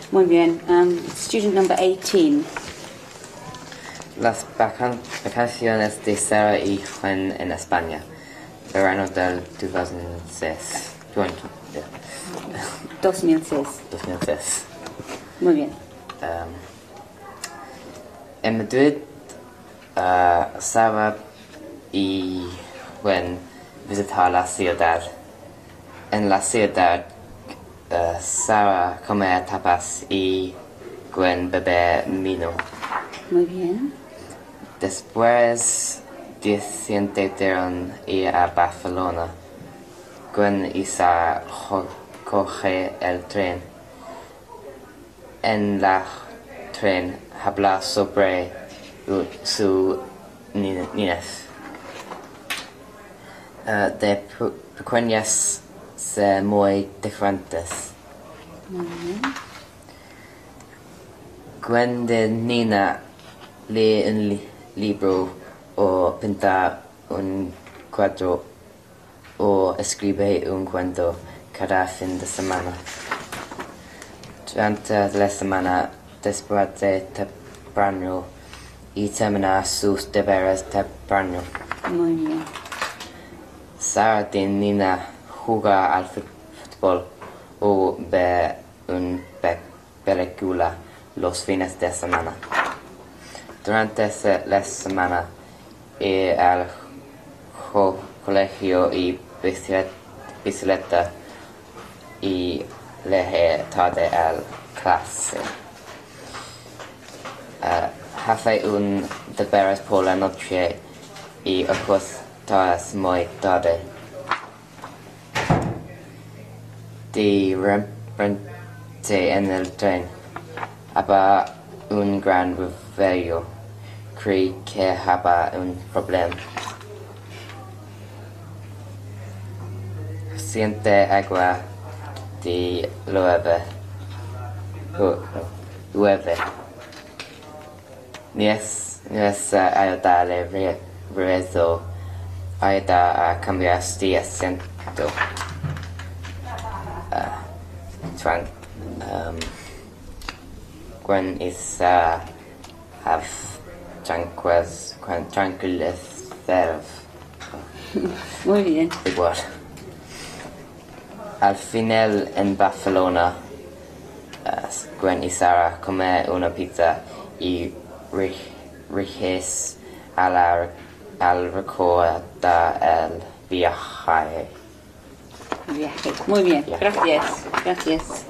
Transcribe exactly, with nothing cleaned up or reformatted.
Muy bien. Um, student number eighteen. Las vacan vacaciones de Sara y Juan en España. Verano del dos mil seis. dos mil seis. dos mil seis. Muy bien. Um, en Madrid, uh, Sara y Juan visitaron la ciudad. En la ciudad, uh, Sara come tapas y Gwen bebe vino. Muy bien. Después decidieron ir a Barcelona. Gwen y Sara coge el tren. En la tren habla sobre su niñez. Uh, de pequeñas se muy diferentes. Muy bien. Gwen de niña lee un li libro o pinta un cuadro o escribe un cuento cada fin de semana. Durante la semana, después de temprano y termina sus deberes temprano. Muy bien. Sara de niña juega al fútbol o ve una película los fines de semana. Durante la semana, ir al co colegio y bicicleta y leer tarde a clase. Uh, hace un deberes por la noche y acostarse muy tarde. De repente en el tren había un gran revuelo. Creí que había un problema. Siente agua de llueve. Llueve. Nes ayuda al rezo. Ayuda a cambiar de asiento. Uh, tran um, Gwen is uh, have tranquils, tranquilizer. Muy bien. Igual. Al final en Barcelona, uh, Gwen y Sara comen una pizza y riges a la, al recordar el viaje. Viaje. Muy bien. Viaje. Gracias. Gracias.